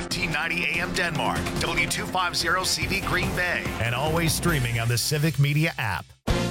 1590 AM Denmark, W250CV Green Bay, and always streaming on the Civic Media app.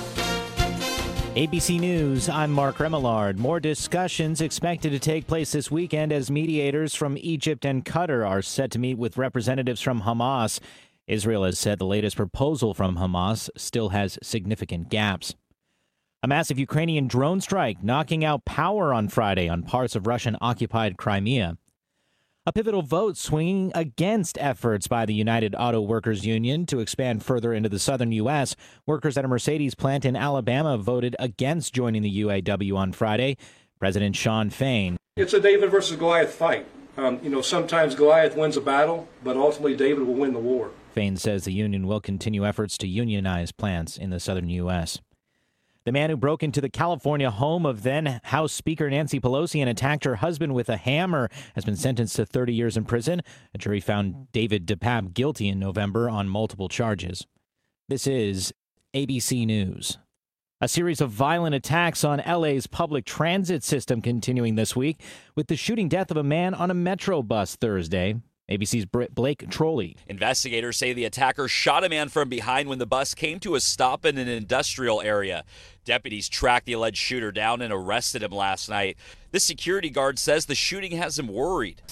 ABC News, I'm Mark Remillard. More discussions expected to take place this weekend as mediators from Egypt and Qatar are set to meet with representatives from Hamas. Israel has said the latest proposal from Hamas still has significant gaps. A massive Ukrainian drone strike knocking out power on Friday on parts of Russian-occupied Crimea. A pivotal vote swinging against efforts by the United Auto Workers Union to expand further into the southern U.S. Workers at a Mercedes plant in Alabama voted against joining the UAW on Friday. President Shawn Fain. It's a David versus Goliath fight. Sometimes Goliath wins a battle, but ultimately David will win the war. Fain says the union will continue efforts to unionize plants in the southern U.S. The man who broke into the California home of then House Speaker Nancy Pelosi and attacked her husband with a hammer has been sentenced to 30 years in prison. A jury found David DePape guilty in November on multiple charges. This is ABC News. A series of violent attacks on LA's public transit system continuing this week, with the shooting death of a man on a Metro bus Thursday. ABC's Blake Trolley. Investigators say the attacker shot a man from behind when the bus came to a stop in an industrial area. Deputies tracked the alleged shooter down and arrested him last night. The security guard says the shooting has him worried.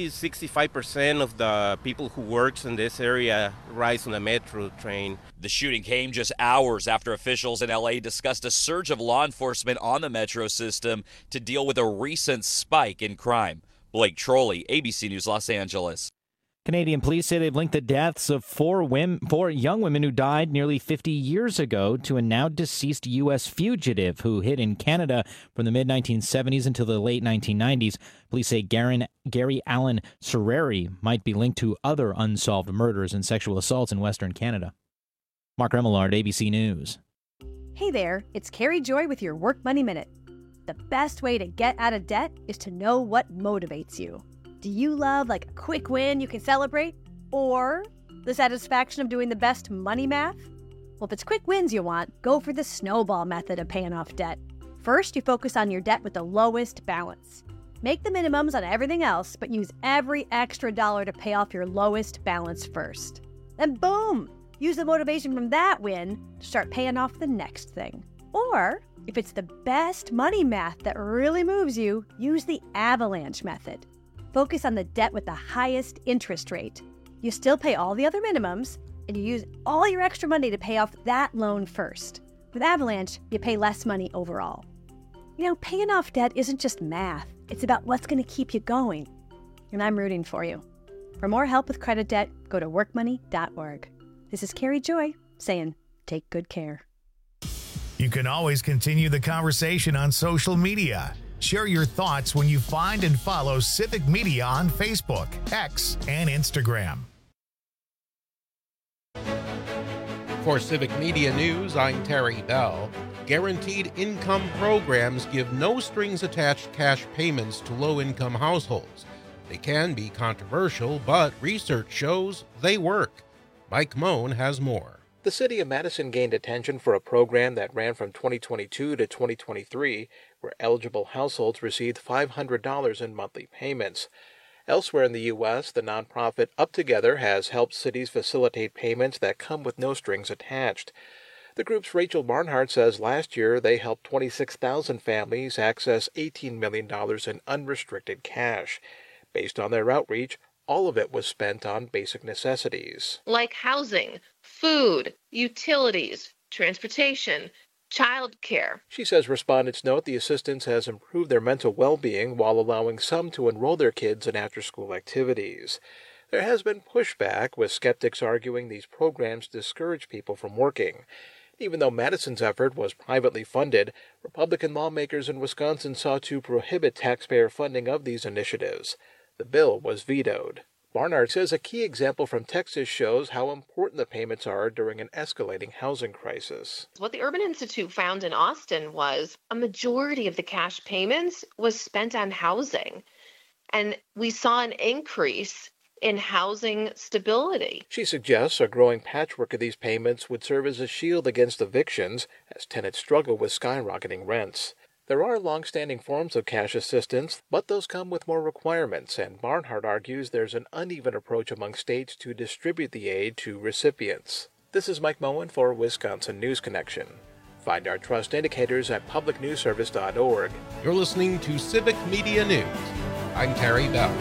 65% of the people who works in this area ride on the Metro train. The shooting came just hours after officials in LA discussed a surge of law enforcement on the Metro system to deal with a recent spike in crime. Blake Trolley, ABC News, Los Angeles. Canadian police say they've linked the deaths of four young women who died nearly 50 years ago to a now deceased U.S. fugitive who hid in Canada from the mid-1970s until the late 1990s. Police say Gary Allen Serreri might be linked to other unsolved murders and sexual assaults in Western Canada. Mark Remillard, ABC News. Hey there, it's Carrie Joy with your Work Money Minute. The best way to get out of debt is to know what motivates you. Do you love like a quick win you can celebrate? Or the satisfaction of doing the best money math? Well, if it's quick wins you want, go for the snowball method of paying off debt. First, you focus on your debt with the lowest balance. Make the minimums on everything else, but use every extra dollar to pay off your lowest balance first. Then boom! Use the motivation from that win to start paying off the next thing. Or, if it's the best money math that really moves you, use the avalanche method. Focus on the debt with the highest interest rate. You still pay all the other minimums, and you use all your extra money to pay off that loan first. With Avalanche, you pay less money overall. Paying off debt isn't just math. It's about what's going to keep you going. And I'm rooting for you. For more help with credit debt, go to workmoney.org. This is Carrie Joy saying, take good care. You can always continue the conversation on social media. Share your thoughts when you find and follow Civic Media on Facebook, X, and Instagram. For Civic Media News, I'm Terry Bell. Guaranteed income programs give no strings attached cash payments to low-income households. They can be controversial, but research shows they work. Mike Moan has more. The city of Madison gained attention for a program that ran from 2022 to 2023, where eligible households received $500 in monthly payments. Elsewhere in the U.S., the nonprofit Up Together has helped cities facilitate payments that come with no strings attached. The group's Rachel Barnhart says last year they helped 26,000 families access $18 million in unrestricted cash. Based on their outreach, all of it was spent on basic necessities. Like housing, food, utilities, transportation, child care. She says respondents note the assistance has improved their mental well-being while allowing some to enroll their kids in after-school activities. There has been pushback, with skeptics arguing these programs discourage people from working. Even though Madison's effort was privately funded, Republican lawmakers in Wisconsin sought to prohibit taxpayer funding of these initiatives. The bill was vetoed. Barnard says a key example from Texas shows how important the payments are during an escalating housing crisis. What the Urban Institute found in Austin was a majority of the cash payments was spent on housing. And we saw an increase in housing stability. She suggests a growing patchwork of these payments would serve as a shield against evictions as tenants struggle with skyrocketing rents. There are long-standing forms of cash assistance, but those come with more requirements, and Barnhart argues there's an uneven approach among states to distribute the aid to recipients. This is Mike Moen for Wisconsin News Connection. Find our trust indicators at publicnewsservice.org. You're listening to Civic Media News. I'm Terry Bell.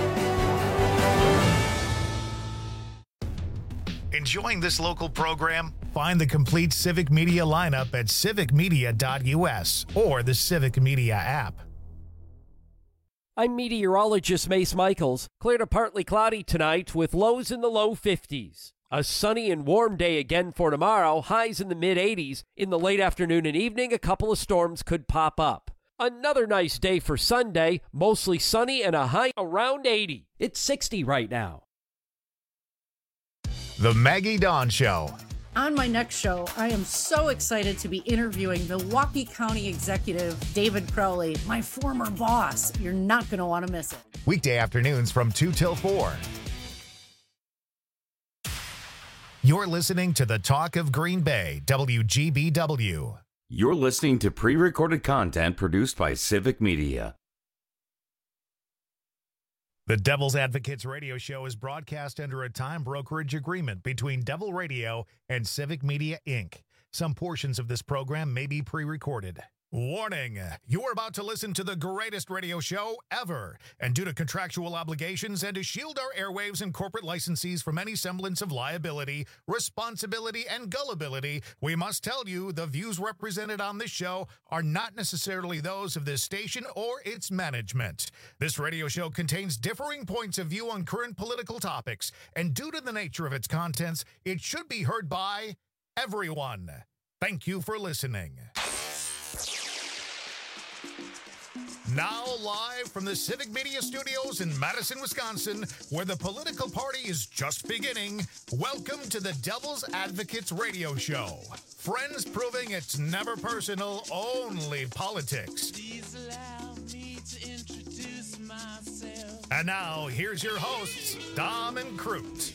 Enjoying this local program? Find the complete Civic Media lineup at civicmedia.us or the Civic Media app. I'm meteorologist Mace Michaels. Clear to partly cloudy tonight with lows in the low 50s. A sunny and warm day again for tomorrow, highs in the mid-80s. In the late afternoon and evening, a couple of storms could pop up. Another nice day for Sunday, mostly sunny and a high around 80. It's 60 right now. The Maggie Dawn Show. On my next show, I am so excited to be interviewing Milwaukee County Executive David Crowley, my former boss. You're not going to want to miss it. Weekday afternoons from 2 till 4. You're listening to the Talk of Green Bay, WGBW. You're listening to pre-recorded content produced by Civic Media. The Devil's Advocates radio show is broadcast under a time brokerage agreement between Devil Radio and Civic Media, Inc. Some portions of this program may be pre-recorded. Warning, you're about to listen to the greatest radio show ever. And due to contractual obligations and to shield our airwaves and corporate licensees from any semblance of liability, responsibility, and gullibility, we must tell you the views represented on this show are not necessarily those of this station or its management. This radio show contains differing points of view on current political topics, and due to the nature of its contents, it should be heard by everyone. Thank you for listening. Now live from the Civic Media Studios in Madison, Wisconsin, where the political party is just beginning, welcome to the Devil's Advocates radio show. Friends proving it's never personal, only politics. Please allow me to introduce myself. And now, here's your hosts, Dom and Crute.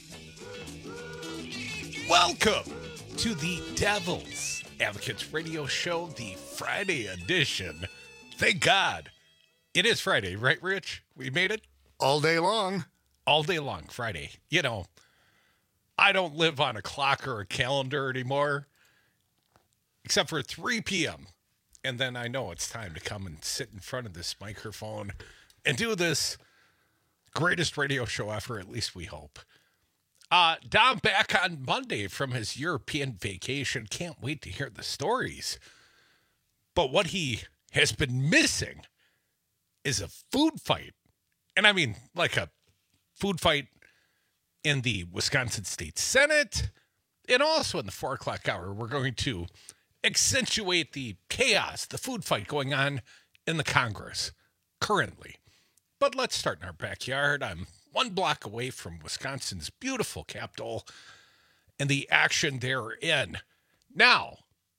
Welcome to the Devil's Advocates radio show, the Friday edition. Thank God. It is Friday, right, Rich? We made it? All day long. All day long, Friday. You know, I don't live on a clock or a calendar anymore, except for 3 p.m. And then I know it's time to come and sit in front of this microphone and do this greatest radio show ever, at least we hope. Dom back on Monday from his European vacation. Can't wait to hear the stories. But what he has been missing is a food fight. And I mean, like a food fight in the Wisconsin State Senate. And also in the 4 o'clock hour, we're going to accentuate the chaos, the food fight going on in the Congress currently. But let's start in our backyard. I'm 1 block away from Wisconsin's beautiful capital and the action therein. Now,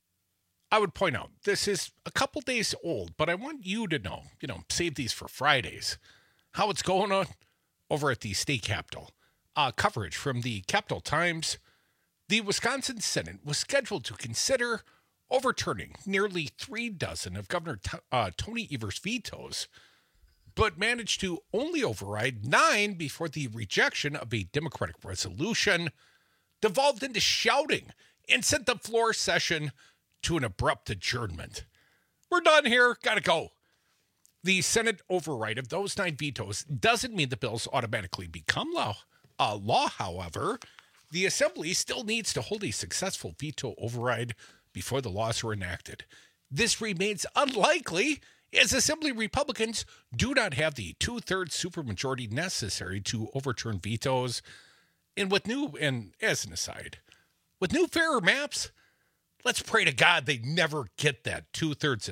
I would point out, this is a couple days old, but I want you to know, save these for Fridays, how it's going on over at the state capitol. Coverage from the Capital Times. The Wisconsin Senate was scheduled to consider overturning nearly 3 dozen of Governor Tony Evers' vetoes, but managed to only override 9 before the rejection of a Democratic resolution devolved into shouting and sent the floor session to an abrupt adjournment. We're done here. Gotta go. The Senate override of those 9 vetoes doesn't mean the bills automatically become law. However, the Assembly still needs to hold a successful veto override before the laws are enacted. This remains unlikely, as Assembly Republicans do not have the 2/3 supermajority necessary to overturn vetoes. And as an aside, with new fairer maps, let's pray to God they never get that 2/3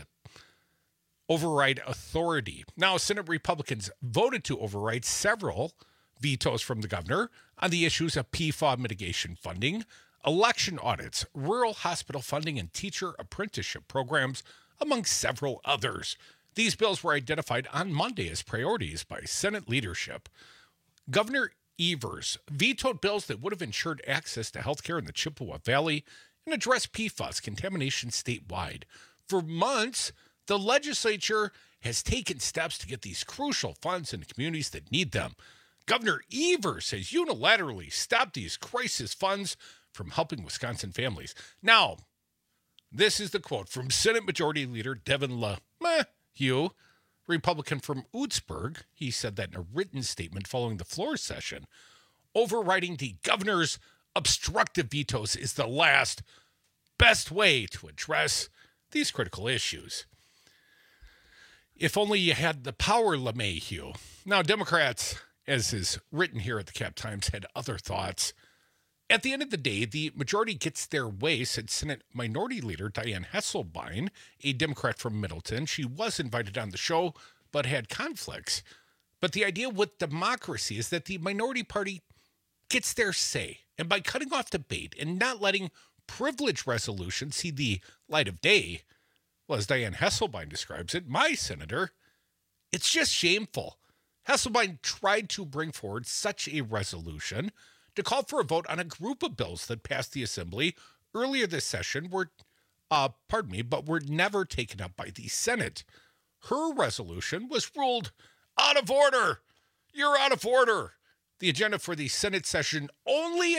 override authority. Now, Senate Republicans voted to override several vetoes from the governor on the issues of PFAS mitigation funding, election audits, rural hospital funding, and teacher apprenticeship programs, among several others. These bills were identified on Monday as priorities by Senate leadership. Governor Evers vetoed bills that would have ensured access to health care in the Chippewa Valley and address PFAS contamination statewide. For months, The legislature has taken steps to get these crucial funds into communities that need them. Governor Evers has unilaterally stopped these crisis funds from helping Wisconsin families. Now, this is the quote from Senate Majority Leader Devin LeMahieu, Republican from Oostburg. He said that in a written statement following the floor session. Overriding the governor's obstructive vetoes is the last best way to address these critical issues. If only you had the power, LeMahieu. Now, Democrats, as is written here at the Cap Times, had other thoughts. At the end of the day, the majority gets their way, said Senate Minority Leader Dianne Hesselbein, a Democrat from Middleton. She was invited on the show, but had conflicts. But the idea with democracy is that the minority party gets their say. And by cutting off debate and not letting privilege resolutions see the light of day, well, as Dianne Hesselbein describes it, my senator, it's just shameful. Hesselbein tried to bring forward such a resolution to call for a vote on a group of bills that passed the Assembly earlier this session but were never taken up by the Senate. Her resolution was ruled out of order. You're out of order. The agenda for the Senate session only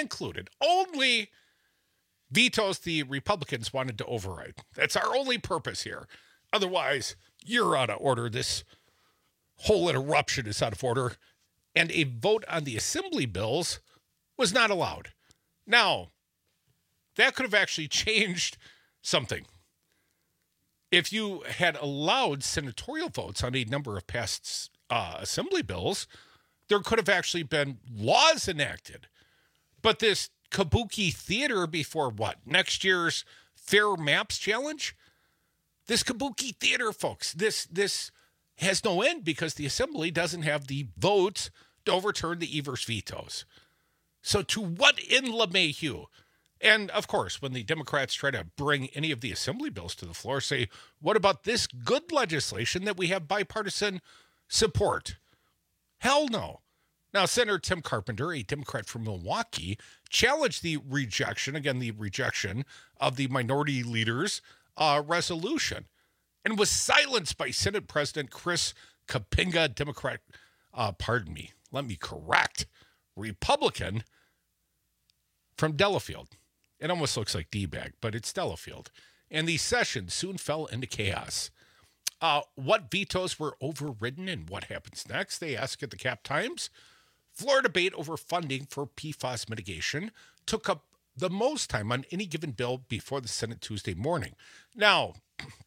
vetoes the Republicans wanted to override. That's our only purpose here. Otherwise, you're out of order. This whole interruption is out of order. And a vote on the Assembly bills was not allowed. Now, that could have actually changed something. If you had allowed senatorial votes on a number of past Assembly bills, there could have actually been laws enacted. But this kabuki theater before what? Next year's Fair Maps Challenge? This kabuki theater, folks, this has no end because the Assembly doesn't have the votes to overturn the Evers vetoes. So to what end, LeMahieu? And, of course, when the Democrats try to bring any of the Assembly bills to the floor, say, what about this good legislation that we have bipartisan support? Hell no. Now, Senator Tim Carpenter, a Democrat from Milwaukee, challenged the rejection of the minority leader's resolution and was silenced by Senate President Chris Kapinga, Democrat, Republican from Delafield. It almost looks like D-bag, but it's Delafield. And the session soon fell into chaos. What vetoes were overridden and what happens next, they ask at the Cap Times. Floor debate over funding for PFAS mitigation took up the most time on any given bill before the Senate Tuesday morning. Now,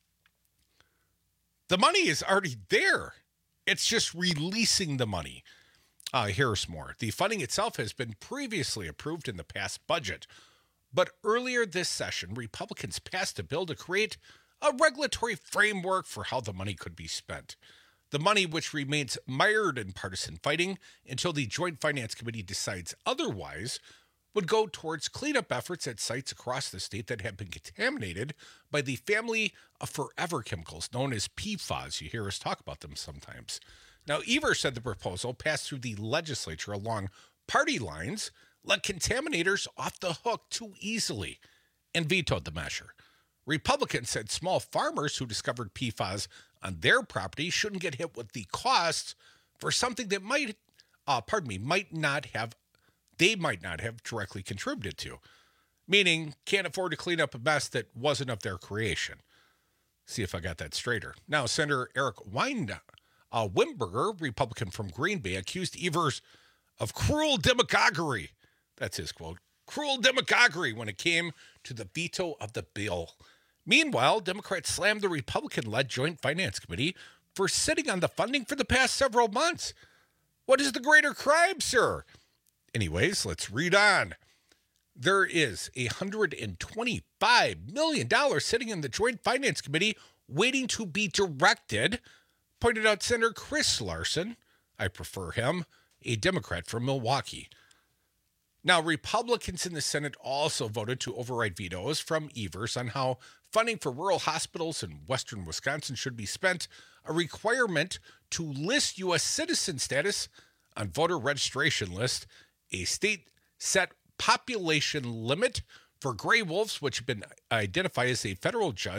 the money is already there. It's just releasing the money. Here's more. The funding itself has been previously approved in the past budget. But earlier this session, Republicans passed a bill to create a regulatory framework for how the money could be spent. The money, which remains mired in partisan fighting until the Joint Finance Committee decides otherwise, would go towards cleanup efforts at sites across the state that have been contaminated by the family of forever chemicals known as PFAS. You hear us talk about them sometimes. Now, Evers said the proposal passed through the legislature along party lines, let contaminators off the hook too easily, and vetoed the measure. Republicans said small farmers who discovered PFAS on their property shouldn't get hit with the costs for something that might not have directly contributed to, meaning can't afford to clean up a mess that wasn't of their creation. See if I got that straighter. Now, Senator Eric Wimberger, Republican from Green Bay, accused Evers of cruel demagoguery. That's his quote. Cruel demagoguery when it came to the veto of the bill. Meanwhile, Democrats slammed the Republican-led Joint Finance Committee for sitting on the funding for the past several months. What is the greater crime, sir? Anyways, let's read on. There is $125 million sitting in the Joint Finance Committee waiting to be directed, pointed out Senator Chris Larson, I prefer him, a Democrat from Milwaukee. Now, Republicans in the Senate also voted to override vetoes from Evers on how funding for rural hospitals in western Wisconsin should be spent, a requirement to list U.S. citizen status on voter registration list, a state-set population limit for gray wolves, which have been identified as a federal judge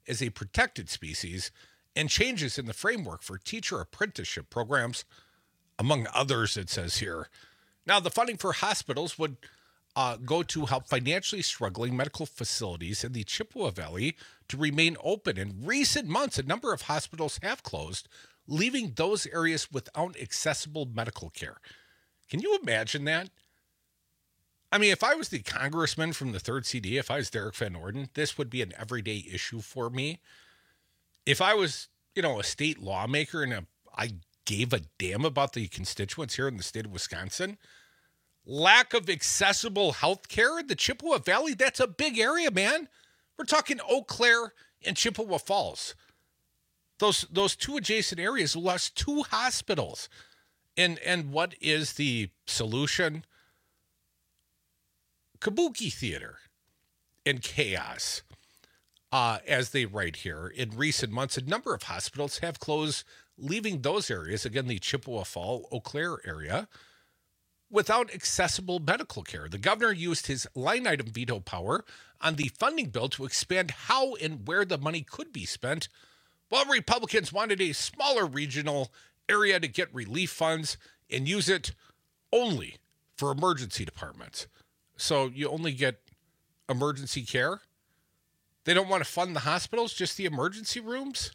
as a protected species and changes in the framework for teacher apprenticeship programs, among others, it says here. Now, the funding for hospitals would go to help financially struggling medical facilities in the Chippewa Valley to remain open. In recent months, a number of hospitals have closed, leaving those areas without accessible medical care. Can you imagine that? I mean, if I was the congressman from the 3rd CD, if I was Derek Van Orden, this would be an everyday issue for me. If I was, a state lawmaker and I gave a damn about the constituents here in the state of Wisconsin, lack of accessible health care in the Chippewa Valley, that's a big area, man. We're talking Eau Claire and Chippewa Falls. Those two adjacent areas lost 2 hospitals. And what is the solution? Kabuki theater and chaos. As they write here, in recent months, a number of hospitals have closed, leaving those areas, again, the Chippewa Fall, Eau Claire area, without accessible medical care. The governor used his line item veto power on the funding bill to expand how and where the money could be spent, while Republicans wanted a smaller regional area to get relief funds and use it only for emergency departments. So you only get emergency care? They don't want to fund the hospitals, just the emergency rooms?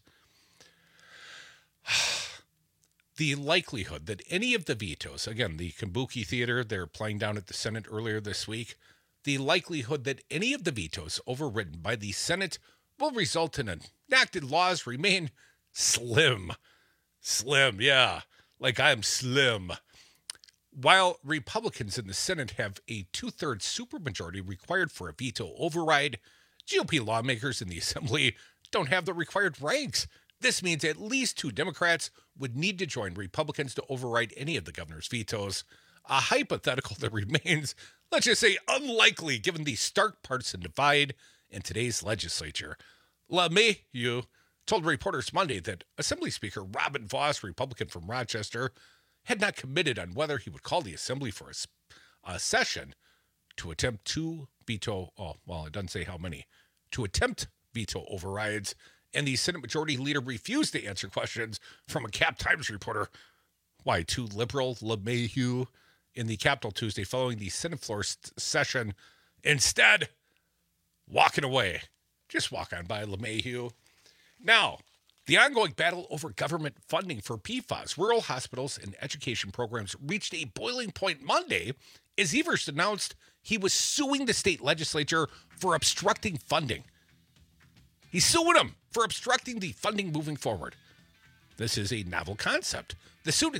The likelihood that any of the vetoes, again, the Kabuki Theater, they're playing down at the Senate earlier this week, the likelihood that any of the vetoes overridden by the Senate will result in enacted laws remain slim. Slim, yeah, like I'm slim. While Republicans in the Senate have a 2/3 supermajority required for a veto override, GOP lawmakers in the Assembly don't have the required ranks. This means at least 2 Democrats would need to join Republicans to override any of the governor's vetoes. A hypothetical that remains, let's just say, unlikely given the stark partisan divide in today's legislature. LeMahieu told reporters Monday that Assembly Speaker Robin Vos, Republican from Rochester, had not committed on whether he would call the Assembly for a session to attempt to veto, it doesn't say how many, to attempt veto overrides, and the Senate Majority Leader refused to answer questions from a Cap Times reporter. Why, too liberal, LeMahieu, in the Capitol Tuesday following the Senate floor session, instead walking away. Just walk on by, LeMahieu. Now, the ongoing battle over government funding for PFAS, rural hospitals, and education programs reached a boiling point Monday as Evers announced he was suing the state legislature for obstructing funding. He's suing them for obstructing the funding moving forward. This is a novel concept. The suit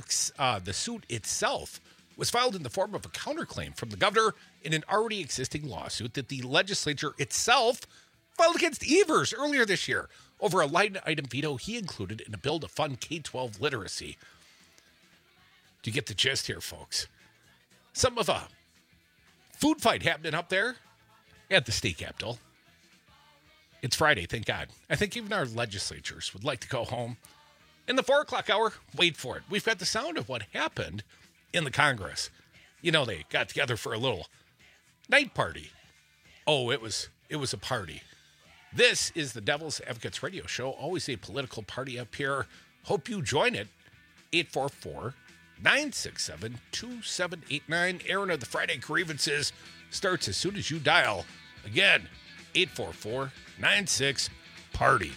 itself was filed in the form of a counterclaim from the governor in an already existing lawsuit that the legislature itself filed against Evers earlier this year over a line item veto he included in a bill to fund K-12 literacy. Do you get the gist here, folks? Some of a food fight happening up there at the state capitol. It's Friday, thank God. I think even our legislatures would like to go home. In the 4 o'clock hour, wait for it. We've got the sound of what happened in the Congress. They got together for a little night party. Oh, it was a party. This is the Devil's Advocates Radio Show. Always a political party up here. Hope you join it. 844-967-2789. Aaron of the Friday Grievances starts as soon as you dial. Again, 844-96-PARTY.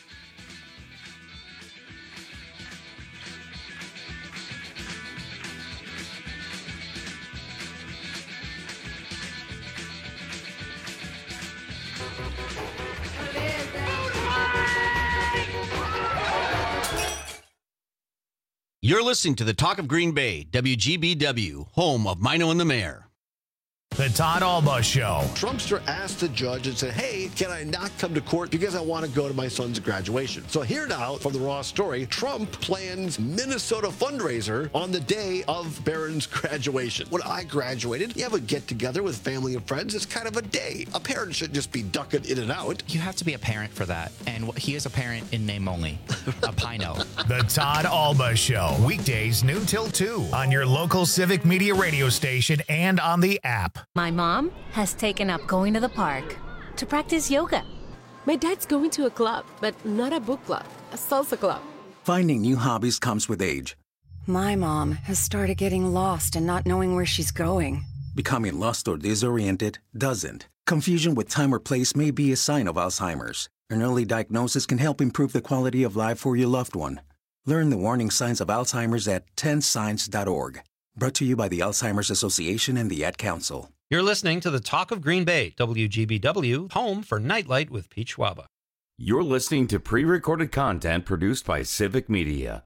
You're listening to the Talk of Green Bay, WGBW, home of Mino and the Mayor. The Todd Alba Show. Trumpster asked the judge and said, hey, can I not come to court because I want to go to my son's graduation? So here now, from the Raw story, Trump plans Minnesota fundraiser on the day of Barron's graduation. When I graduated, you have a get-together with family and friends. It's kind of a day. A parent shouldn't just be ducking in and out. You have to be a parent for that. And he is a parent in name only. A Pino. The Todd Alba Show. Weekdays noon till 2 on your local Civic Media radio station and on the app. My mom has taken up going to the park to practice yoga. My dad's going to a club, but not a book club, a salsa club. Finding new hobbies comes with age. My mom has started getting lost and not knowing where she's going. Becoming lost or disoriented doesn't. Confusion with time or place may be a sign of Alzheimer's. An early diagnosis can help improve the quality of life for your loved one. Learn the warning signs of Alzheimer's at 10signs.org. Brought to you by the Alzheimer's Association and the Ad Council. You're listening to the Talk of Green Bay, WGBW, home for Nightlight with Pete Schwaba. You're listening to pre-recorded content produced by Civic Media.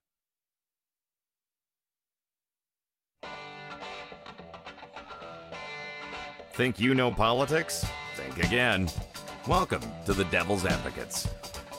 Think you know politics? Think again. Welcome to the Devil's Advocates.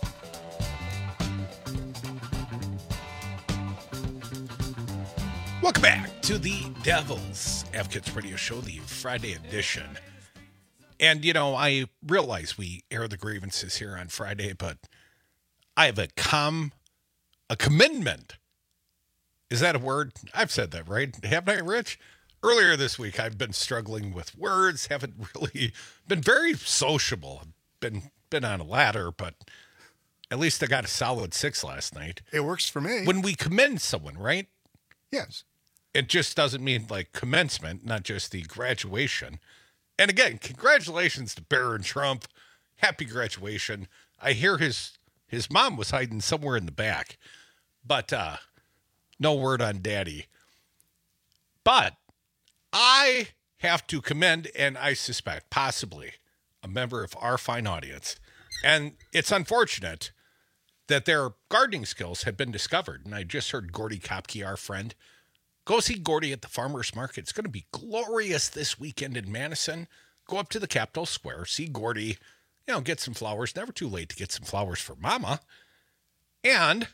Welcome back to the Devil's Advocates Radio Show, the Friday edition. And, you know, I realize we air the grievances here on Friday, but I have a commendment. Is that a word? I've said that, right? Haven't I, Rich? Earlier this week, I've been struggling with words, haven't really been very sociable. Been on a ladder, but at least I got a solid 6 last night. It works for me. When we commend someone, right? Yes. It just doesn't mean like commencement, not just the graduation. And again, congratulations to Barron Trump. Happy graduation. I hear his mom was hiding somewhere in the back, but no word on daddy. But I have to commend, and I suspect possibly a member of our fine audience. And it's unfortunate that their gardening skills have been discovered. And I just heard Gordy Kopke, our friend. Go see Gordy at the Farmers Market. It's going to be glorious this weekend in Madison. Go up to the Capitol Square, see Gordy, get some flowers. Never too late to get some flowers for Mama. And,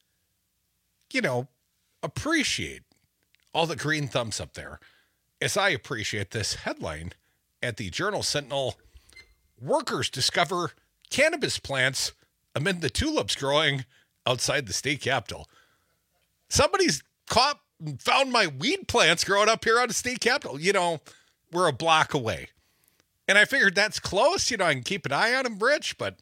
appreciate all the green thumbs up there. As I appreciate this headline at the Journal-Sentinel, workers discover cannabis plants amid the tulips growing outside the state capitol. Somebody's caught and found my weed plants growing up here on the state capitol. We're a block away. And I figured that's close. I can keep an eye on them, Rich, but,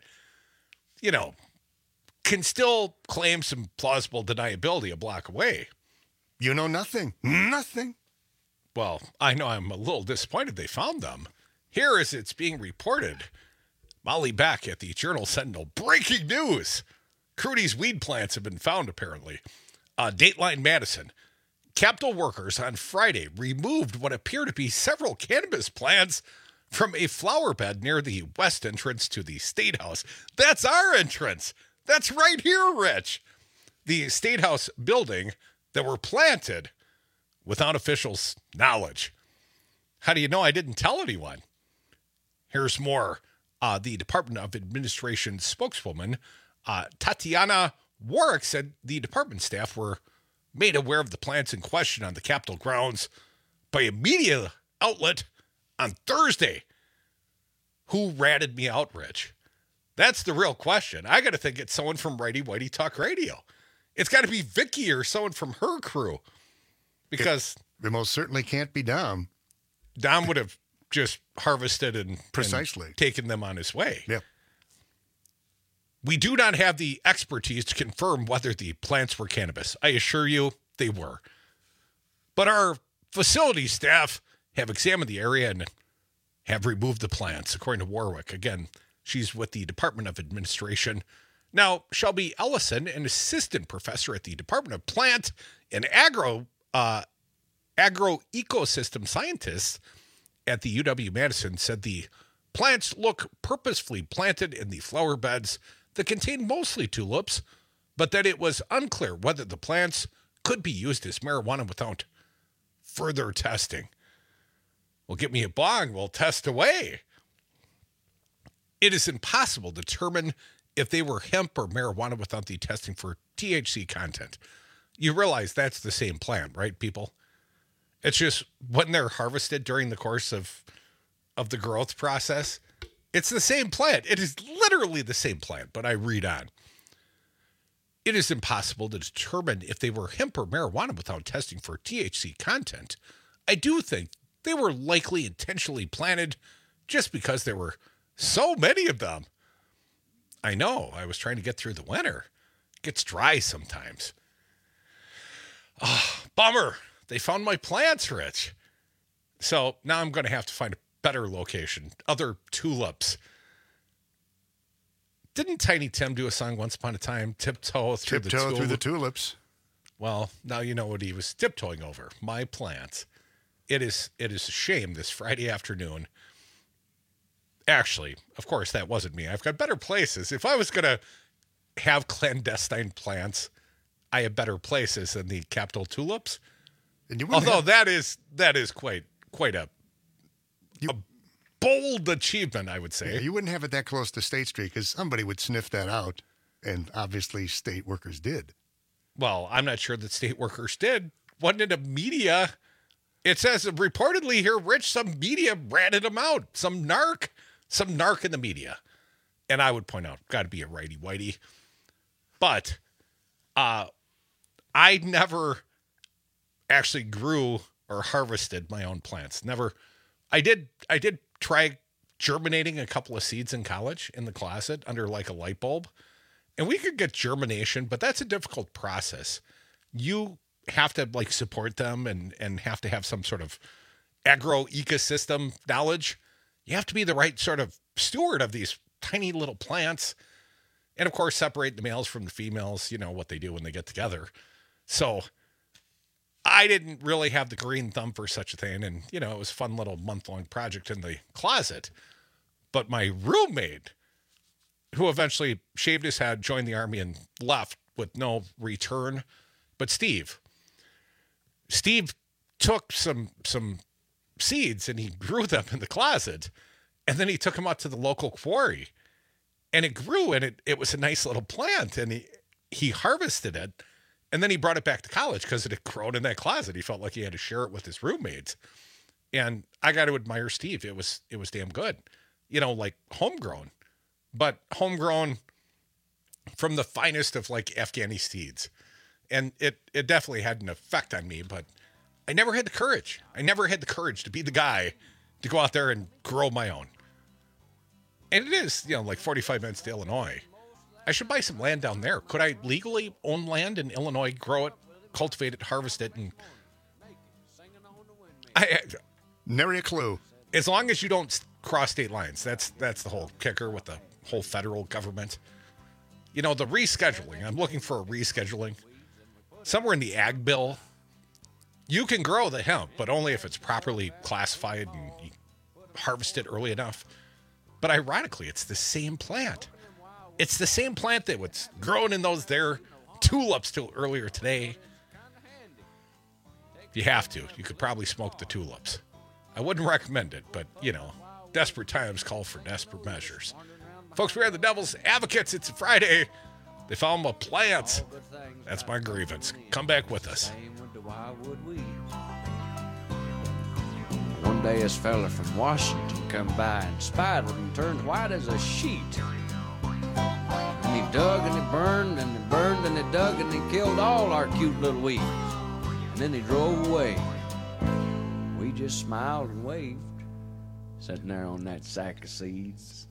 can still claim some plausible deniability a block away. You know nothing. Nothing. Well, I know I'm a little disappointed they found them. Here as it's being reported, Molly Beck at the Journal-Sentinel. Breaking news! Crudy's weed plants have been found, apparently. Dateline Madison. Capitol workers on Friday removed what appear to be several cannabis plants from a flower bed near the west entrance to the State House. That's our entrance. That's right here, Rich. The State House building that were planted without officials' knowledge. How do you know I didn't tell anyone? Here's more. The Department of Administration spokeswoman, Tatiana Warwick, said the department staff were made aware of the plants in question on the Capitol grounds by a media outlet on Thursday. Who ratted me out, Rich? That's the real question. I got to think it's someone from Righty Whitey Talk Radio. It's got to be Vicky or someone from her crew. Because it most certainly can't be Dom. Dom would have just harvested and taken them on his way. Yeah. We do not have the expertise to confirm whether the plants were cannabis. I assure you they were. But our facility staff have examined the area and have removed the plants, according to Warwick. Again, she's with the Department of Administration. Now, Shelby Ellison, an assistant professor at the Department of Plant and Agro-Ecosystem Scientists at the UW-Madison, said the plants look purposefully planted in the flower beds that contain mostly tulips, but that it was unclear whether the plants could be used as marijuana without further testing. Well, get me a bong, we'll test away. It is impossible to determine if they were hemp or marijuana without the testing for THC content. You realize that's the same plant, right, people? It's just when they're harvested during the course of the growth process, it's the same plant. It is literally the same plant, but I read on. It is impossible to determine if they were hemp or marijuana without testing for THC content. I do think they were likely intentionally planted just because there were so many of them. I know. I was trying to get through the winter. It gets dry sometimes. Oh, bummer. They found my plants, Rich. So now I'm going to have to find a better location. Other tulips. Didn't Tiny Tim do a song once upon a time? Tiptoe through the tulips. Well, now you know what he was tiptoeing over. My plants. It is a shame this Friday afternoon. Actually, of course, that wasn't me. I've got better places. If I was going to have clandestine plants, I have better places than the Capitol tulips. Although that is quite a bold achievement, I would say. Yeah, you wouldn't have it that close to State Street because somebody would sniff that out, and obviously state workers did. Well, I'm not sure that state workers did. Wasn't it a media? It says reportedly here, Rich, some media ratted them out. Some narc in the media. And I would point out, got to be a righty-whitey. But I never actually grew or harvested my own plants. Never. I did try germinating a couple of seeds in college in the closet under like a light bulb. And we could get germination, but that's a difficult process. You have to like support them and have to have some sort of agro-ecosystem knowledge. You have to be the right sort of steward of these tiny little plants. And of course, separate the males from the females, you know, what they do when they get together. So I didn't really have the green thumb for such a thing. And, you know, it was a fun little month-long project in the closet. But my roommate, who eventually shaved his head, joined the Army, and left with no return, but Steve took some seeds and he grew them in the closet. And then he took them out to the local quarry. And it grew, and it was a nice little plant. And he harvested it. And then he brought it back to college because it had grown in that closet. He felt like he had to share it with his roommates. And I got to admire Steve. It was damn good. You know, like homegrown. But homegrown from the finest of like Afghani seeds. And it definitely had an effect on me, but I never had the courage. I never had the courage to be the guy to go out there and grow my own. And it is, you know, like 45 minutes to Illinois. I should buy some land down there. Could I legally own land in Illinois, grow it, cultivate it, harvest it, and nary a clue. As long as you don't cross state lines. That's the whole kicker with the whole federal government. You know, the rescheduling. I'm looking for a rescheduling. Somewhere in the ag bill, you can grow the hemp, but only if it's properly classified and you harvest it early enough. But ironically, it's the same plant. It's the same plant that was grown in those there tulips till earlier today. If you have to, you could probably smoke the tulips. I wouldn't recommend it, but, you know, desperate times call for desperate measures. Folks, we are the Devil's Advocates. It's a Friday. They found my plants. That's my grievance. Come back with us. One day this fella from Washington come by and spied them and turned white as a sheet. And he dug and he burned and he burned and he dug and he killed all our cute little weeds. And then he drove away. We just smiled and waved, sitting there on that sack of seeds.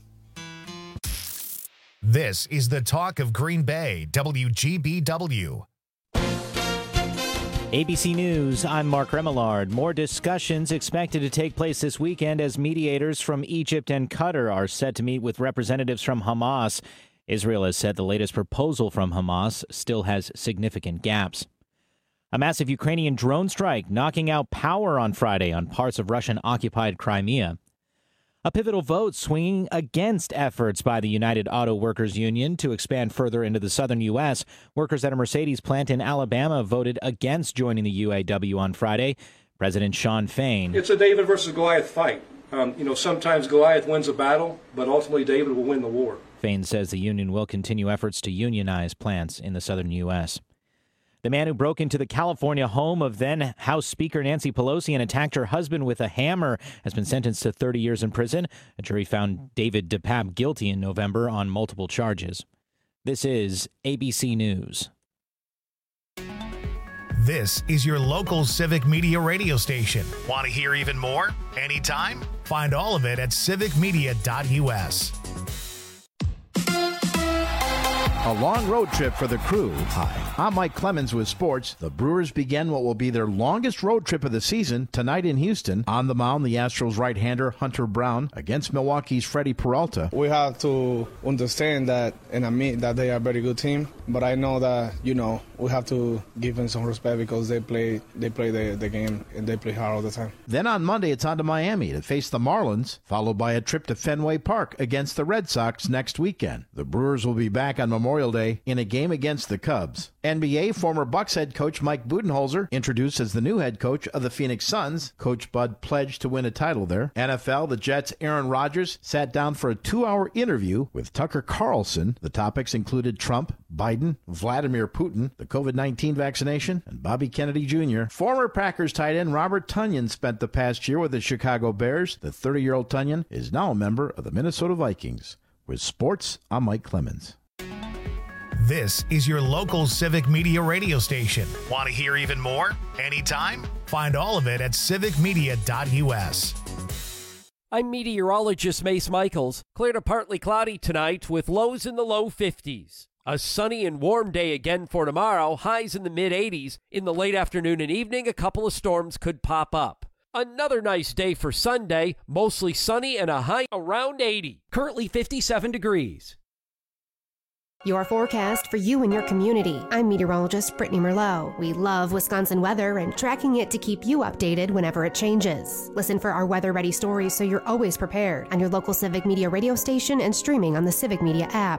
This is the Talk of Green Bay, WGBW. ABC News, I'm Mark Remillard. More discussions expected to take place this weekend as mediators from Egypt and Qatar are set to meet with representatives from Hamas. Israel has said the latest proposal from Hamas still has significant gaps. A massive Ukrainian drone strike knocking out power on Friday on parts of Russian-occupied Crimea. A pivotal vote swinging against efforts by the United Auto Workers Union to expand further into the southern U.S. Workers at a Mercedes plant in Alabama voted against joining the UAW on Friday. President Shawn Fain. It's a David versus Goliath fight. Sometimes Goliath wins a battle, but ultimately David will win the war. Fain says the union will continue efforts to unionize plants in the southern U.S. The man who broke into the California home of then House Speaker Nancy Pelosi and attacked her husband with a hammer has been sentenced to 30 years in prison. A jury found David DePape guilty in November on multiple charges. This is ABC News. This is your local Civic Media radio station. Want to hear even more? Anytime? Find all of it at civicmedia.us. A long road trip for the crew. Hi, I'm Mike Clemens with sports. The Brewers begin what will be their longest road trip of the season tonight in Houston. On the mound, the Astros right-hander Hunter Brown against Milwaukee's Freddie Peralta. We have to understand that and admit that they are a very good team, but I know that, we have to give them some respect because they play the game and they play hard all the time. Then on Monday, it's on to Miami to face the Marlins, followed by a trip to Fenway Park against the Red Sox next weekend. The Brewers will be back on Memorial Day in a game against the Cubs. NBA former Bucks head coach Mike Budenholzer introduced as the new head coach of the Phoenix Suns. Coach Bud pledged to win a title there. NFL, the Jets' Aaron Rodgers sat down for a 2-hour interview with Tucker Carlson. The topics included Trump, Biden, Vladimir Putin, the COVID-19 vaccination, and Bobby Kennedy Jr. Former Packers tight end Robert Tonyan spent the past year with the Chicago Bears. The 30-year-old Tonyan is now a member of the Minnesota Vikings. With sports, I'm Mike Clemens. This is your local Civic Media radio station. Want to hear even more? Anytime? Find all of it at civicmedia.us. I'm meteorologist Mace Michaels. Clear to partly cloudy tonight with lows in the low 50s. A sunny and warm day again for tomorrow, highs in the mid-80s. In the late afternoon and evening, a couple of storms could pop up. Another nice day for Sunday, mostly sunny and a high around 80. Currently 57 degrees. Your forecast for you and your community. I'm meteorologist Brittany Merlot. We love Wisconsin weather and tracking it to keep you updated whenever it changes. Listen for our weather-ready stories so you're always prepared on your local Civic Media radio station and streaming on the Civic Media app.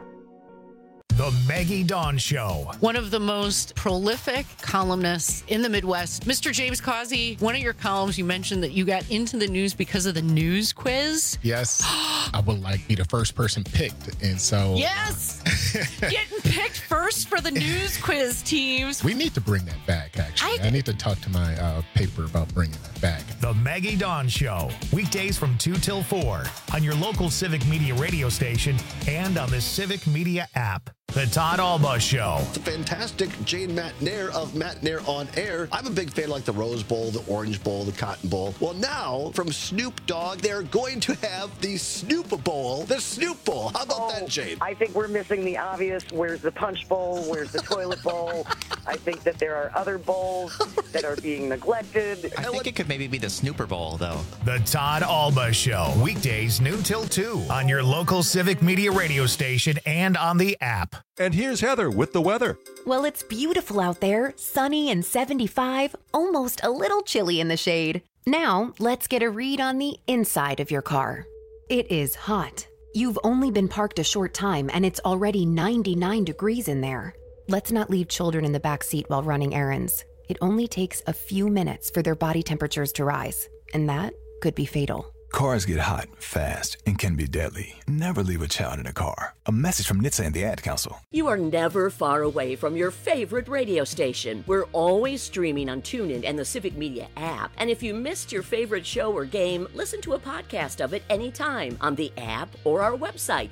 The Maggie Dawn Show. One of the most prolific columnists in the Midwest, Mr. James Causey. One of your columns, you mentioned that you got into the news because of the news quiz. Yes, I would like to be the first person picked, and so yes, getting picked first for the news quiz teams. We need to bring that back. Actually, I need to talk to my paper about bringing that back. The Maggie Dawn Show, weekdays from 2 till 4 on your local Civic Media radio station and on the Civic Media app. The Todd Alba Show. It's a fantastic Jane McNair of McNair on Air. I'm a big fan like the Rose Bowl, the Orange Bowl, the Cotton Bowl. Well, now from Snoop Dogg, they're going to have the Snoop Bowl, the Snoop Bowl. How about that, Jane? I think we're missing the obvious. Where's the Punch Bowl? Where's the Toilet Bowl? I think that there are other bowls that are being neglected. I think it could maybe be the Snooper Bowl, though. The Todd Alba Show, weekdays noon till 2 on your local Civic Media radio station and on the app. And here's Heather with the weather. Well, it's beautiful out there, sunny and 75, almost a little chilly in the shade. Now, let's get a read on the inside of your car. It is hot. You've only been parked a short time and it's already 99 degrees in there. Let's not leave children in the back seat while running errands. It only takes a few minutes for their body temperatures to rise, and that could be fatal. Cars get hot, fast, and can be deadly. Never leave a child in a car. A message from NHTSA and the Ad Council. You are never far away from your favorite radio station. We're always streaming on TuneIn and the Civic Media app. And if you missed your favorite show or game, listen to a podcast of it anytime on the app or our website,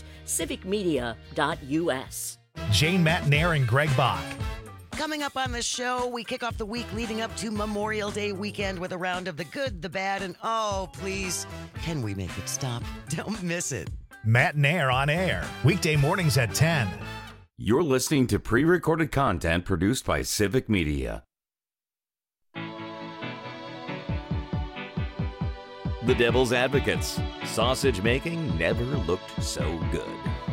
civicmedia.us. Jane McNair and Greg Bach. Coming up on the show, we kick off the week leading up to Memorial Day weekend with a round of the good, the bad, and oh, please, can we make it stop? Don't miss it. McNair on Air, weekday mornings at 10. You're listening to pre-recorded content produced by Civic Media. The Devil's Advocates. Sausage making never looked so good.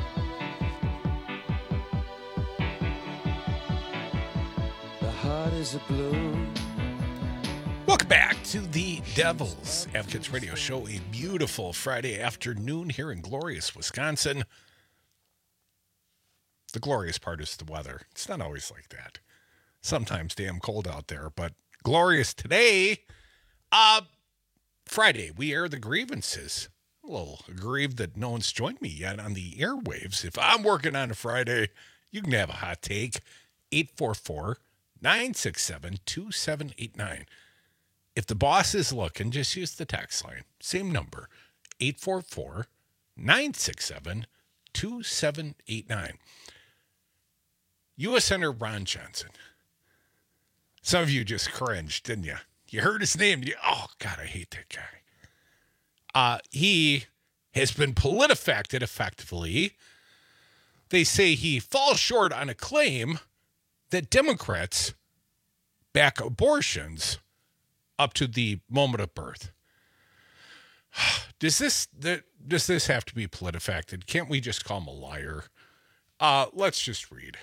Welcome back to the Devil's Advocates Radio Show, a beautiful Friday afternoon here in glorious Wisconsin. The glorious part is the weather. It's not always like that. Sometimes damn cold out there, but glorious today. Friday, we air the grievances. A little aggrieved that no one's joined me yet on the airwaves. If I'm working on a Friday, you can have a hot take. 844-967-2789. If the boss is looking, just use the text line. Same number, 844-967-2789. U.S. Senator Ron Johnson. Some of you just cringed, didn't you? You heard his name. Oh, God, I hate that guy. He has been PolitiFacted effectively They say he falls short on a claim that Democrats back abortions up to the moment of birth. Does this have to be PolitiFacted? Can't we just call him a liar? Let's just read.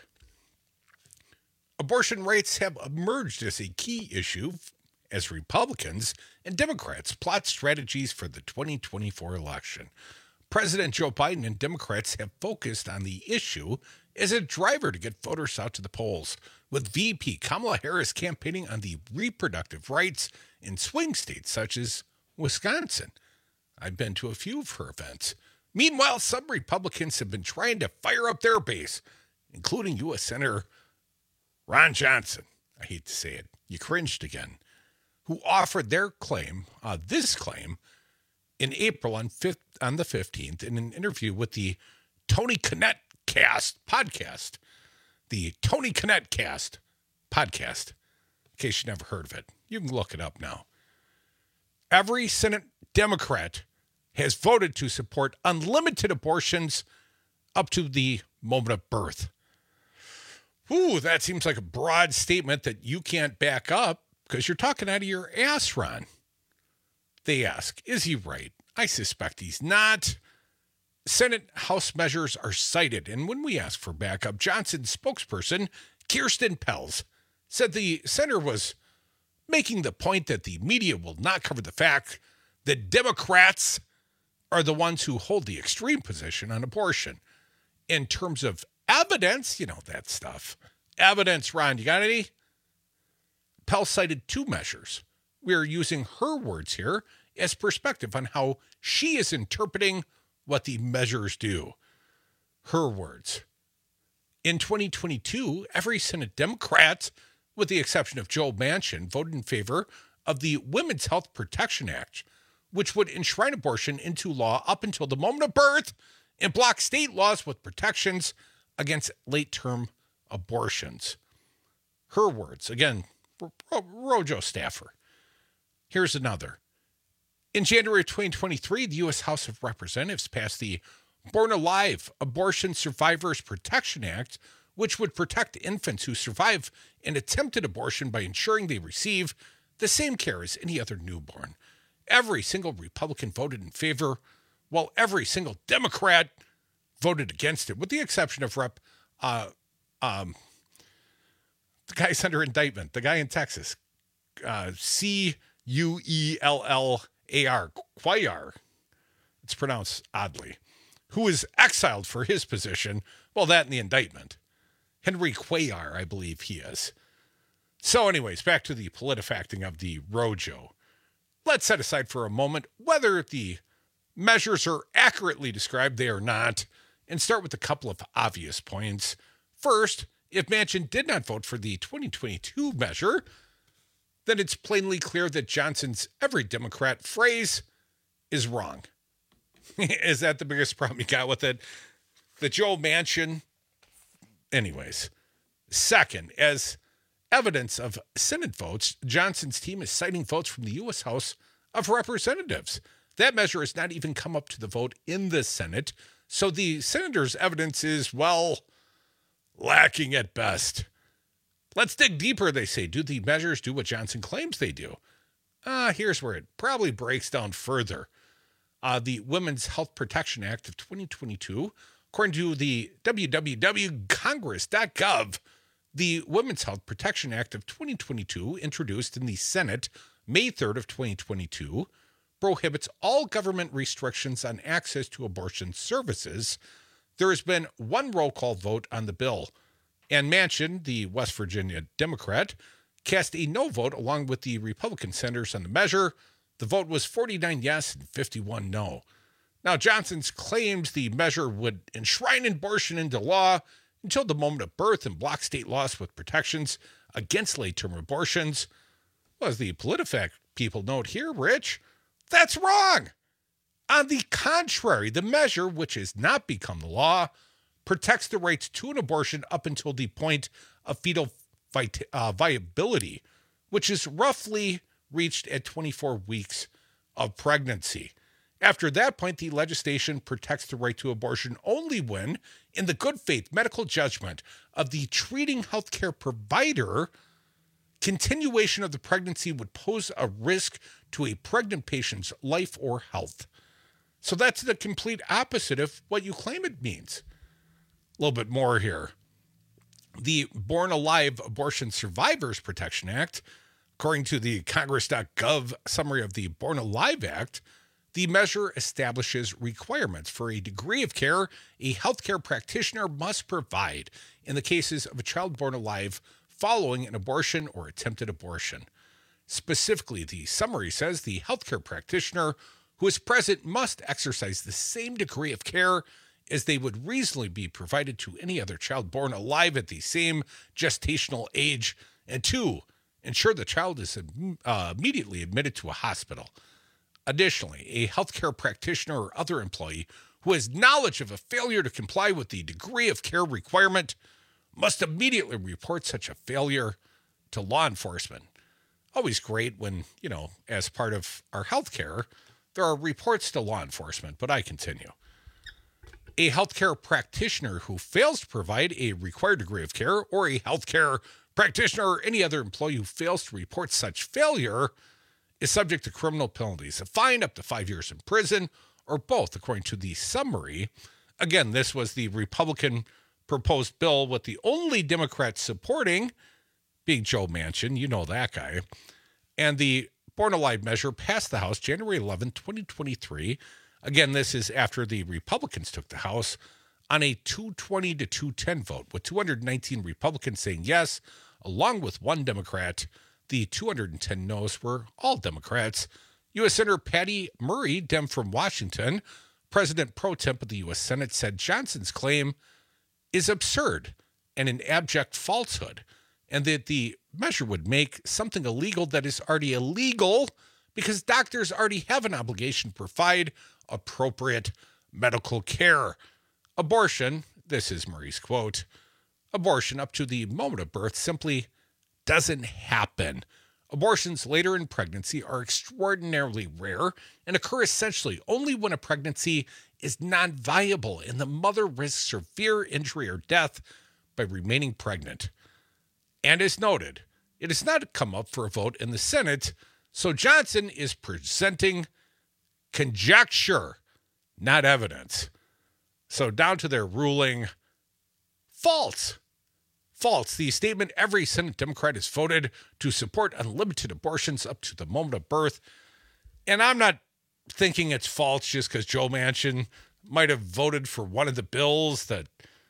Abortion rights have emerged as a key issue as Republicans and Democrats plot strategies for the 2024 election. President Joe Biden and Democrats have focused on the issue as a driver to get voters out to the polls, with VP Kamala Harris campaigning on the reproductive rights in swing states such as Wisconsin. I've been to a few of her events. Meanwhile, some Republicans have been trying to fire up their base, including U.S. Senator Ron Johnson. I hate to say it. You cringed again. Who offered their claim, this claim, in April on the 15th in an interview with the Tony Kinnett Cast podcast. The Tony Kinnett Cast podcast. In case you never heard of it, you can look it up now. Every Senate Democrat has voted to support unlimited abortions up to the moment of birth. Ooh, that seems like a broad statement that you can't back up because you're talking out of your ass, Ron. They ask, is he right? I suspect he's not. Senate House measures are cited, and when we ask for backup, Johnson's spokesperson, Kirsten Pels, said the senator was making the point that the media will not cover the fact that Democrats are the ones who hold the extreme position on abortion. In terms of evidence, you know that stuff. Evidence, Ron, you got any? Pels cited two measures. We're using her words here as perspective on how she is interpreting what the measures do. Her words. In 2022, every Senate Democrat, with the exception of Joe Manchin, voted in favor of the Women's Health Protection Act, which would enshrine abortion into law up until the moment of birth and block state laws with protections against late-term abortions. Her words. Again, Rojo staffer. Here's another. In January 2023, the U.S. House of Representatives passed the Born Alive Abortion Survivors Protection Act, which would protect infants who survive an attempted abortion by ensuring they receive the same care as any other newborn. Every single Republican voted in favor, while every single Democrat voted against it, with the exception of the guy's under indictment, the guy in Texas, Cuellar, Cuellar, it's pronounced oddly, who is exiled for his position, well, that in the indictment. Henry Cuellar, I believe he is. So anyways, back to the PolitiFacting of the Rojo. Let's set aside for a moment whether the measures are accurately described, they are not, and start with a couple of obvious points. First, if Manchin did not vote for the 2022 measure, then it's plainly clear that Johnson's every Democrat phrase is wrong. Is that the biggest problem you got with it? The Joe Manchin? Anyways. Second, as evidence of Senate votes, Johnson's team is citing votes from the U.S. House of Representatives. That measure has not even come up to the vote in the Senate, so the senator's evidence is, well, lacking at best. Let's dig deeper, they say. Do the measures do what Johnson claims they do? Here's where it probably breaks down further. The Women's Health Protection Act of 2022, according to the www.congress.gov, the Women's Health Protection Act of 2022, introduced in the Senate May 3rd of 2022, prohibits all government restrictions on access to abortion services. There has been one roll call vote on the bill, and Manchin, the West Virginia Democrat, cast a no vote along with the Republican senators on the measure. The vote was 49 yes and 51 no. Now, Johnson's claims the measure would enshrine abortion into law until the moment of birth and block state laws with protections against late-term abortions. Well, as the PolitiFact people note here, Rich, that's wrong. On the contrary, the measure, which has not become the law, protects the rights to an abortion up until the point of fetal viability, which is roughly reached at 24 weeks of pregnancy. After that point, the legislation protects the right to abortion only when, in the good faith medical judgment of the treating healthcare provider, continuation of the pregnancy would pose a risk to a pregnant patient's life or health. So that's the complete opposite of what you claim it means. A little bit more here. The Born Alive Abortion Survivors Protection Act, according to the Congress.gov summary of the Born Alive Act, the measure establishes requirements for a degree of care a healthcare practitioner must provide in the cases of a child born alive following an abortion or attempted abortion. Specifically, the summary says the healthcare practitioner who is present must exercise the same degree of care as they would reasonably be provided to any other child born alive at the same gestational age, and 2, ensure the child is immediately admitted to a hospital. Additionally, a healthcare practitioner or other employee who has knowledge of a failure to comply with the degree of care requirement must immediately report such a failure to law enforcement. Always great when, as part of our healthcare, there are reports to law enforcement, but I continue. A healthcare practitioner who fails to provide a required degree of care, or a healthcare practitioner or any other employee who fails to report such failure, is subject to criminal penalties, a fine up to 5 years in prison, or both, according to the summary. Again, this was the Republican proposed bill with the only Democrats supporting being Joe Manchin, you know that guy. And the Born Alive measure passed the House January 11, 2023. Again, this is after the Republicans took the House on a 220 to 210 vote, with 219 Republicans saying yes, along with one Democrat. The 210 no's were all Democrats. U.S. Senator Patty Murray, Dem from Washington, President pro temp of the U.S. Senate, said Johnson's claim is absurd and an abject falsehood, and that the measure would make something illegal that is already illegal because doctors already have an obligation to provide appropriate medical care. Abortion, this is Murray's quote, abortion up to the moment of birth simply doesn't happen. Abortions later in pregnancy are extraordinarily rare and occur essentially only when a pregnancy is non-viable and the mother risks severe injury or death by remaining pregnant. And as noted, it has not come up for a vote in the Senate, so Johnson is presenting conjecture, not evidence. So down to their ruling, false. False. The statement, every Senate Democrat has voted to support unlimited abortions up to the moment of birth. And I'm not thinking it's false just because Joe Manchin might have voted for one of the bills that,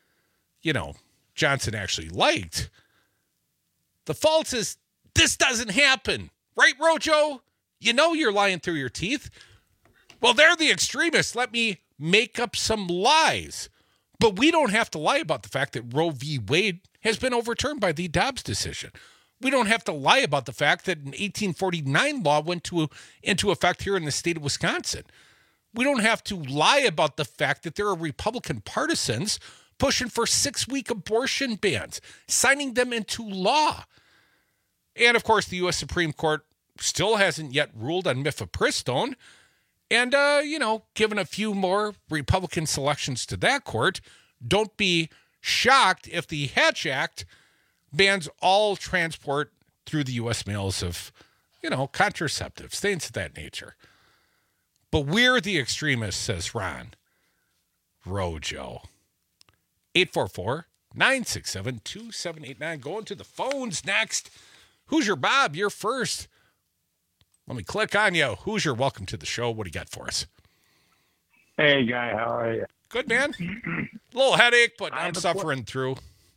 Johnson actually liked. The false is this doesn't happen. Right, Rojo? You're lying through your teeth. Well, they're the extremists. Let me make up some lies. But we don't have to lie about the fact that Roe v. Wade has been overturned by the Dobbs decision. We don't have to lie about the fact that an 1849 law went into effect here in the state of Wisconsin. We don't have to lie about the fact that there are Republican partisans pushing for 6-week abortion bans, signing them into law. And, of course, the U.S. Supreme Court still hasn't yet ruled on mifepristone. And, given a few more Republican selections to that court, don't be shocked if the Hatch Act bans all transport through the U.S. mails of, contraceptives, things of that nature. But we're the extremists, says Ron Rojo. 844-967-2789. Going to the phones next. Hoosier Bob, you're first. Let me click on you. Hoosier, welcome to the show. What do you got for us? Hey, Guy, how are you? Good, man. A little headache, but I'm suffering through.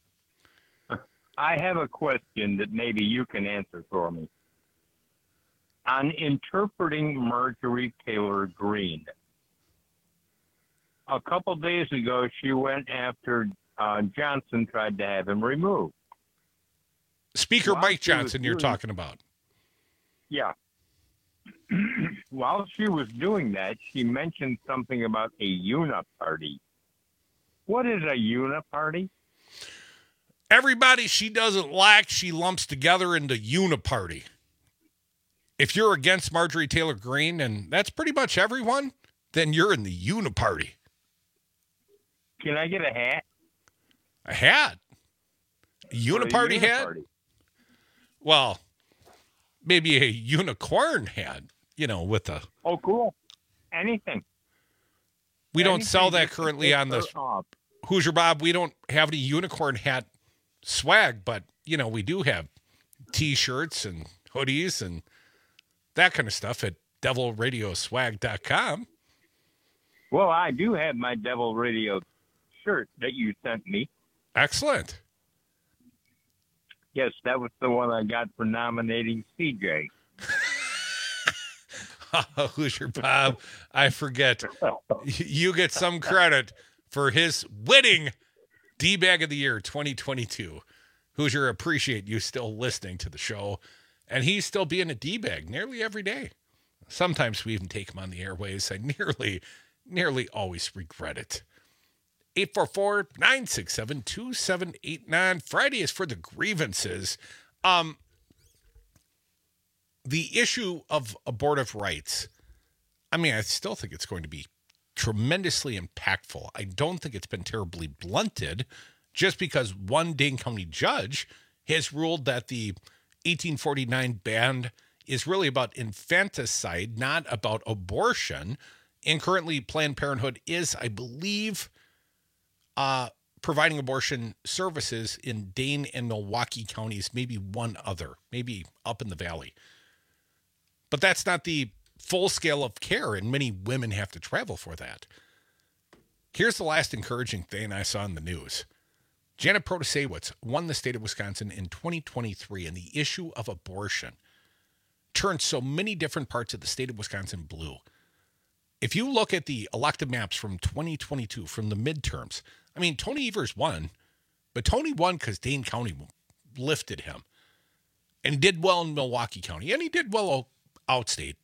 I have a question that maybe you can answer for me. On interpreting Marjorie Taylor Greene, a couple days ago, she went after Johnson, tried to have him removed. Speaker Mike Johnson, you're talking about. Yeah. While she was doing that, she mentioned something about a uniparty. What is a uniparty? Everybody she doesn't like, she lumps together into uniparty. If you're against Marjorie Taylor Greene, and that's pretty much everyone, then you're in the uniparty. Can I get a hat? A hat? A uniparty hat? Well, maybe a unicorn hat, with a... Oh, cool. Anything. We don't sell that currently on the Hoosier Bob. We don't have any unicorn hat swag, but, we do have T-shirts and hoodies and that kind of stuff at devilradioswag.com. Well, I do have my Devil Radio shirt that you sent me. Excellent. Yes, that was the one I got for nominating CJ. Hoosier Bob, I forget. You get some credit for his winning D-Bag of the Year 2022. Hoosier, appreciate you still listening to the show. And he's still being a D-Bag nearly every day. Sometimes we even take him on the airways. I nearly always regret it. 844-967-2789. Friday is for the grievances. The issue of abortive rights, I still think it's going to be tremendously impactful. I don't think it's been terribly blunted just because one Dane County judge has ruled that the 1849 ban is really about infanticide, not about abortion. And currently Planned Parenthood is, I believe, providing abortion services in Dane and Milwaukee counties, maybe one other, maybe up in the valley. But that's not the full scale of care, and many women have to travel for that. Here's the last encouraging thing I saw in the news. Janet Protasewicz won the state of Wisconsin in 2023, and the issue of abortion turned so many different parts of the state of Wisconsin blue. If you look at the elected maps from 2022, from the midterms, Tony Evers won, but Tony won because Dane County lifted him. And he did well in Milwaukee County, and he did well outstate.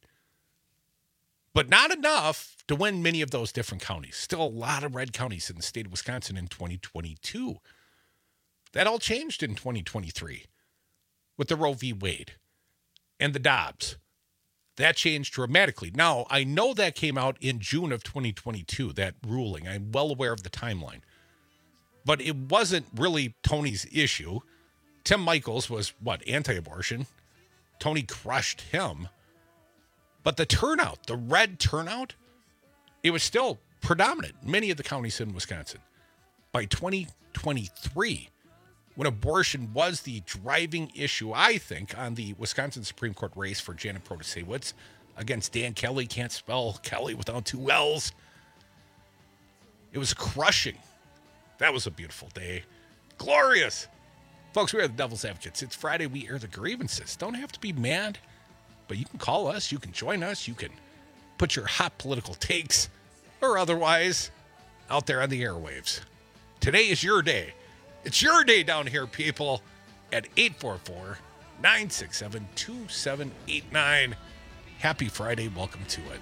But not enough to win many of those different counties. Still a lot of red counties in the state of Wisconsin in 2022. That all changed in 2023 with the Roe v. Wade and the Dobbs. That changed dramatically. Now, I know that came out in June of 2022, that ruling. I'm well aware of the timeline. But it wasn't really Tony's issue. Tim Michels was, anti-abortion. Tony crushed him. But the turnout, the red turnout, it was still predominant in many of the counties in Wisconsin. By 2023, when abortion was the driving issue, I think, on the Wisconsin Supreme Court race for Janet Protasewicz against Dan Kelly, can't spell Kelly without two L's. It was crushing. That was a beautiful day. Glorious. Folks, we are the Devil's Advocates. It's Friday. We air the grievances. Don't have to be mad, but you can call us. You can join us. You can put your hot political takes or otherwise out there on the airwaves. Today is your day. It's your day down here, people, at 844-967-2789. Happy Friday. Welcome to it.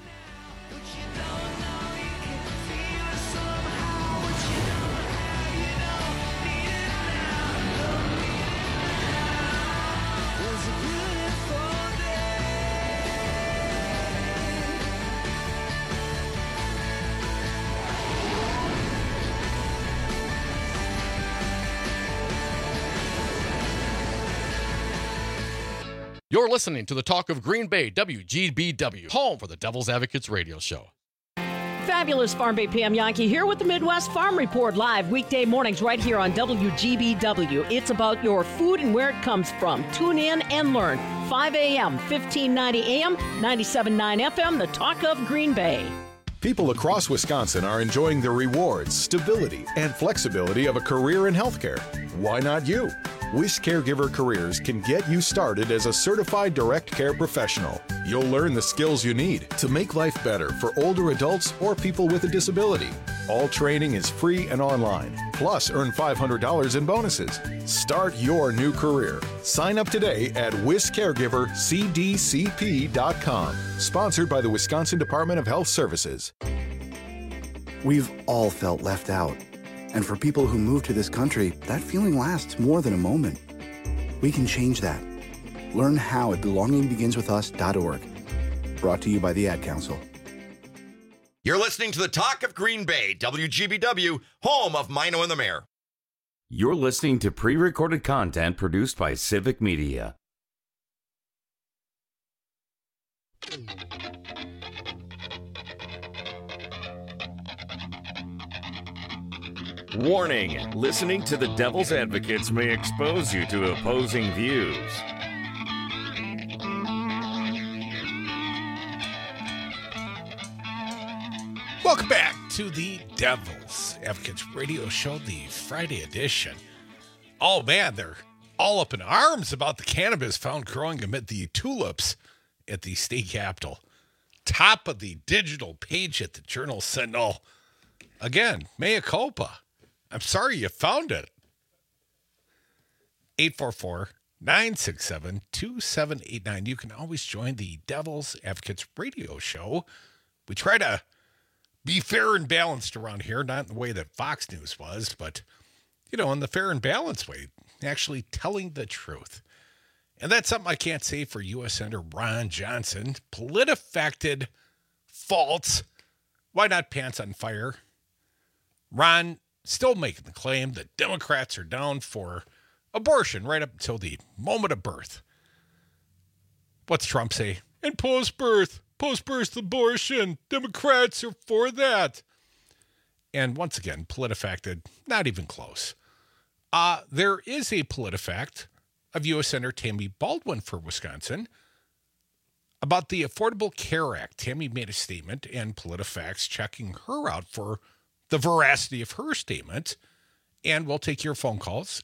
You're listening to the Talk of Green Bay, WGBW, home for the Devil's Advocates radio show. Fabulous Farm Bay PM Yankee here with the Midwest Farm Report live weekday mornings right here on WGBW. It's about your food and where it comes from. Tune in and learn. 5 a.m., 1590 a.m., 97.9 FM, the Talk of Green Bay. People across Wisconsin are enjoying the rewards, stability, and flexibility of a career in healthcare. Why not you? Wish Caregiver Careers can get you started as a certified direct care professional. You'll learn the skills you need to make life better for older adults or people with a disability. All training is free and online. Plus, earn $500 in bonuses. Start your new career. Sign up today at WisCaregiverCDCP.com. Sponsored by the Wisconsin Department of Health Services. We've all felt left out. And for people who move to this country, that feeling lasts more than a moment. We can change that. Learn how at belongingbeginswithus.org. Brought to you by the Ad Council. You're listening to the Talk of Green Bay, WGBW, home of Mino and the Mayor. You're listening to pre-recorded content produced by Civic Media. Warning, listening to the Devil's Advocates may expose you to opposing views. Welcome back to the Devil's Advocates Radio Show, the Friday edition. Oh man, they're all up in arms about the cannabis found growing amid the tulips at the state capitol. Top of the digital page at the Journal Sentinel. Again, mea culpa. I'm sorry you found it. 844-967-2789. You can always join the Devil's Advocates Radio Show. We try to be fair and balanced around here, not in the way that Fox News was, but, you know, in the fair and balanced way, actually telling the truth. And that's something I can't say for U.S. Senator Ron Johnson. PolitiFacted false. Why not pants on fire? Ron still making the claim that Democrats are down for abortion right up until the moment of birth. What's Trump say? And post-birth abortion. Democrats are for that. And once again, PolitiFacted, not even close. There is a PolitiFact of U.S. Senator Tammy Baldwin for Wisconsin about the Affordable Care Act. Tammy made a statement, and PolitiFact's checking her out for the veracity of her statement. And we'll take your phone calls,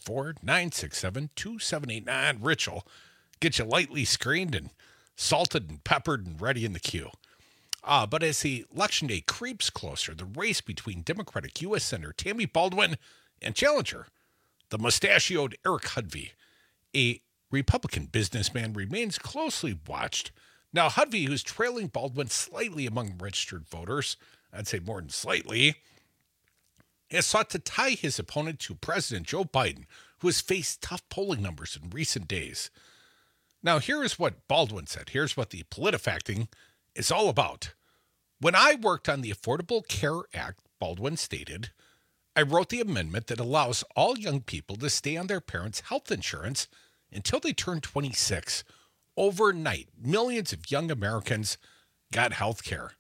844-967-2789. Rich will get you lightly screened and salted and peppered and ready in the queue. But as the election day creeps closer, the race between Democratic U.S. Senator Tammy Baldwin and challenger, the mustachioed Eric Hudvey, a Republican businessman, remains closely watched. Now, Hudvey, who's trailing Baldwin slightly among registered voters, I'd say more than slightly, has sought to tie his opponent to President Joe Biden, who has faced tough polling numbers in recent days. Now, here is what Baldwin said. Here's what the PolitiFacting is all about. When I worked on the Affordable Care Act, Baldwin stated, I wrote the amendment that allows all young people to stay on their parents' health insurance until they turn 26. Overnight, millions of young Americans got health care.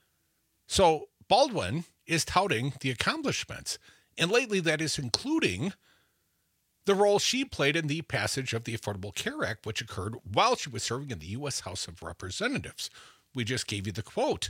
So Baldwin is touting the accomplishments. And lately that is including the role she played in the passage of the Affordable Care Act, which occurred while she was serving in the U.S. House of Representatives. We just gave you the quote.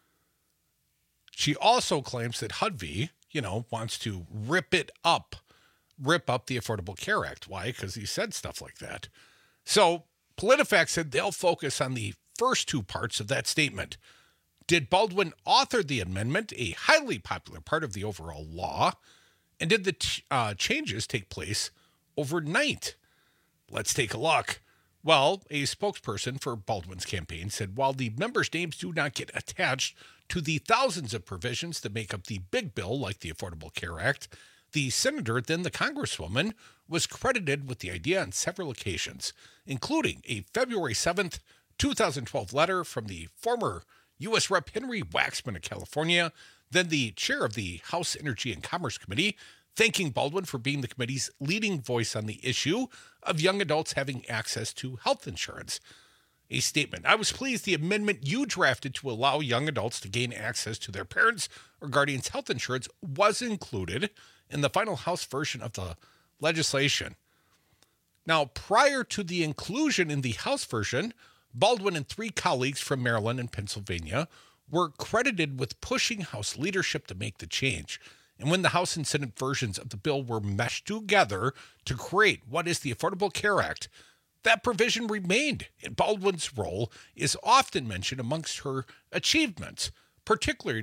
She also claims that Hudvey, wants to rip up the Affordable Care Act. Why? Because he said stuff like that. So PolitiFact said they'll focus on the first two parts of that statement. Did Baldwin author the amendment, a highly popular part of the overall law? And did the changes take place overnight? Let's take a look. Well, a spokesperson for Baldwin's campaign said while the members' names do not get attached to the thousands of provisions that make up the big bill like the Affordable Care Act, the senator, then the congresswoman, was credited with the idea on several occasions, including a February 7th, 2012 letter from the former U.S. Rep. Henry Waxman of California, then the chair of the House Energy and Commerce Committee, thanking Baldwin for being the committee's leading voice on the issue of young adults having access to health insurance. A statement, I was pleased the amendment you drafted to allow young adults to gain access to their parents' or guardians' health insurance was included in the final House version of the legislation. Now, prior to the inclusion in the House version, Baldwin and three colleagues from Maryland and Pennsylvania were credited with pushing House leadership to make the change. And when the House and Senate versions of the bill were meshed together to create what is the Affordable Care Act, that provision remained, and Baldwin's role is often mentioned amongst her achievements, particularly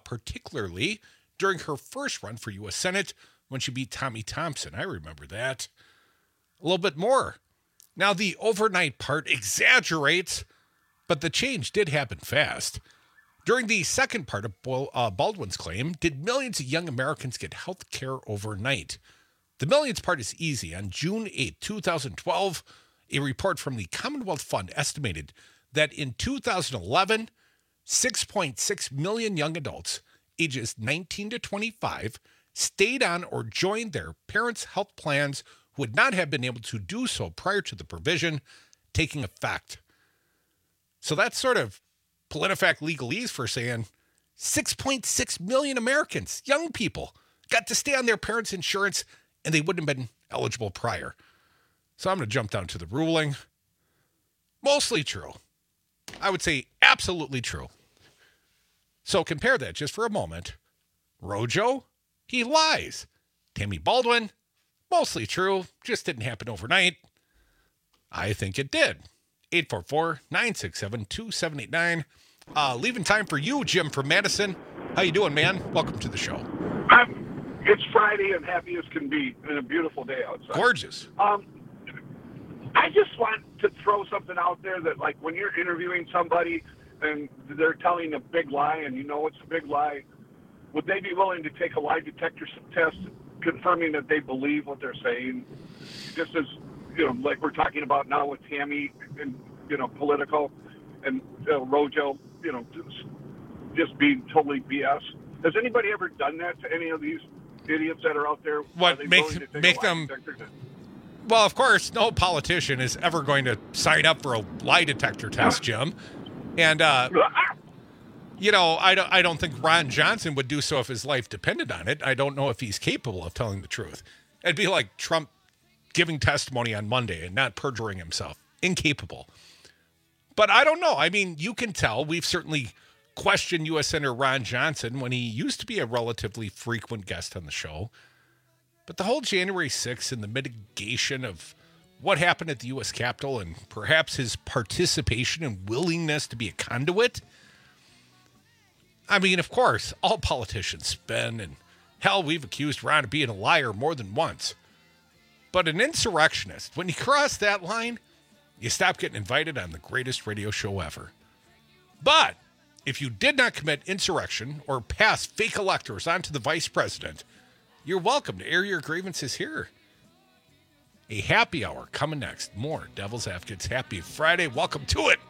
during her first run for U.S. Senate when she beat Tommy Thompson. I remember that. A little bit more. Now, the overnight part exaggerates, but the change did happen fast. During the second part of Baldwin's claim, did millions of young Americans get health care overnight? The millions part is easy. On June 8, 2012, a report from the Commonwealth Fund estimated that in 2011, 6.6 million young adults ages 19 to 25 stayed on or joined their parents' health plans who would not have been able to do so prior to the provision taking effect. So that's sort of PolitiFact legalese for saying 6.6 million Americans, young people, got to stay on their parents' insurance and they wouldn't have been eligible prior. So I'm going to jump down to the ruling. Mostly true. I would say absolutely true. So compare that just for a moment. Rojo, he lies. Tammy Baldwin, mostly true, just didn't happen overnight. I think it did. 844-967-2789. Leaving time for you, Jim from Madison. How you doing, man? Welcome to the show. It's Friday and happy as can be, and a beautiful day outside. Gorgeous. I just want to throw something out there that, like, when you're interviewing somebody and they're telling a big lie and you know it's a big lie, would they be willing to take a lie detector test confirming that they believe what they're saying? Just as, like we're talking about now with Tammy and, political and Rojo, just being totally BS. Has anybody ever done that to any of these idiots that are out there? What make them? Well, of course, no politician is ever going to sign up for a lie detector test, Jim. And I don't think Ron Johnson would do so if his life depended on it. I don't know if he's capable of telling the truth. It'd be like Trump giving testimony on Monday and not perjuring himself. Incapable. But I don't know. I mean, you can tell. We've certainly questioned U.S. Senator Ron Johnson when he used to be a relatively frequent guest on the show. But the whole January 6th and the mitigation of what happened at the U.S. Capitol and perhaps his participation and willingness to be a conduit. I mean, of course, all politicians spin, and hell, we've accused Ron of being a liar more than once. But an insurrectionist, when you cross that line, you stop getting invited on the greatest radio show ever. But if you did not commit insurrection or pass fake electors onto the vice president, you're welcome to air your grievances here. A happy hour coming next. More Devil's Advocates. Happy Friday. Welcome to it.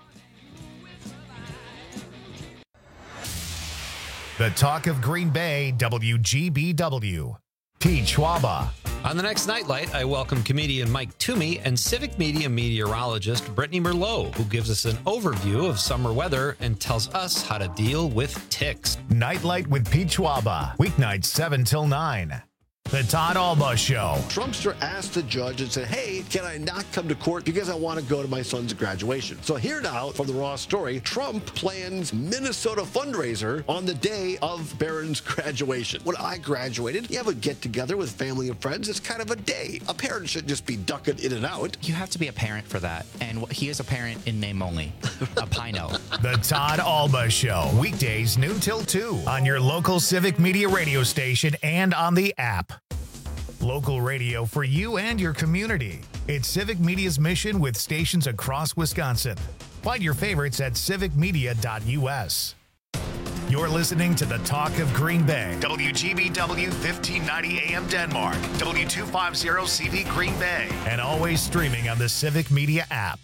The talk of Green Bay, WGBW. Pete Schwaba. On the next Nightlight, I welcome comedian Mike Toomey and Civic Media meteorologist Brittany Merlot, who gives us an overview of summer weather and tells us how to deal with ticks. Nightlight with Pete Schwaba. Weeknights 7 till 9. The Todd Alba Show. Trumpster asked the judge and said, hey, can I not come to court because I want to go to my son's graduation? So here now from the Raw story, Trump plans Minnesota fundraiser on the day of Barron's graduation. When I graduated, you have a get-together with family and friends. It's kind of a day. A parent should just be ducking in and out. You have to be a parent for that. And he is a parent in name only. A Pino. The Todd Alba Show. Weekdays noon till 2 on your local Civic Media radio station and on the app. Local radio for you and your community. It's Civic Media's mission with stations across Wisconsin. Find your favorites at civicmedia.us. You're listening to the Talk of Green Bay. WGBW 1590 AM Denmark. W250 CV Green Bay. And always streaming on the Civic Media app.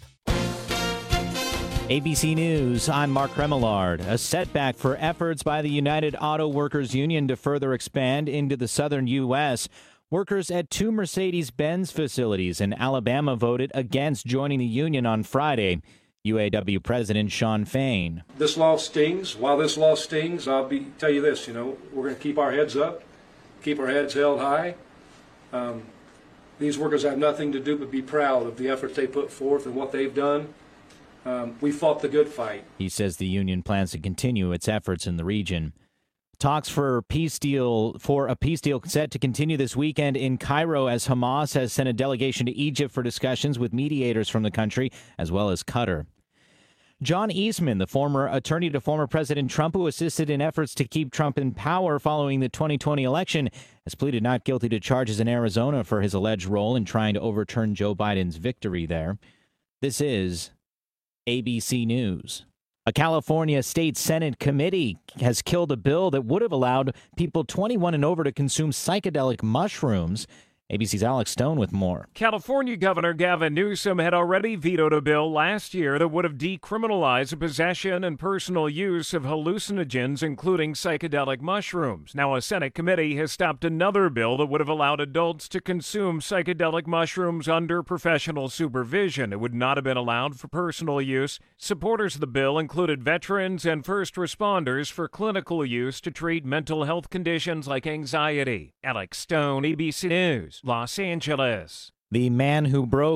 ABC News, I'm Mark Remillard. A setback for efforts by the United Auto Workers Union to further expand into the southern U.S. Workers at two Mercedes-Benz facilities in Alabama voted against joining the union on Friday. UAW President Shawn Fain. This law stings. While this law stings, I'll tell you this, we're going to keep our heads up, keep our heads held high. These workers have nothing to do but be proud of the efforts they put forth and what they've done. We fought the good fight. He says the union plans to continue its efforts in the region. Talks for a peace deal set to continue this weekend in Cairo as Hamas has sent a delegation to Egypt for discussions with mediators from the country as well as Qatar. John Eastman, the former attorney to former President Trump who assisted in efforts to keep Trump in power following the 2020 election, has pleaded not guilty to charges in Arizona for his alleged role in trying to overturn Joe Biden's victory there. This is ABC News. A California State Senate committee has killed a bill that would have allowed people 21 and over to consume psychedelic mushrooms. ABC's Alex Stone with more. California Governor Gavin Newsom had already vetoed a bill last year that would have decriminalized the possession and personal use of hallucinogens, including psychedelic mushrooms. Now, a Senate committee has stopped another bill that would have allowed adults to consume psychedelic mushrooms under professional supervision. It would not have been allowed for personal use. Supporters of the bill included veterans and first responders for clinical use to treat mental health conditions like anxiety. Alex Stone, ABC News, Los Angeles. The man who broke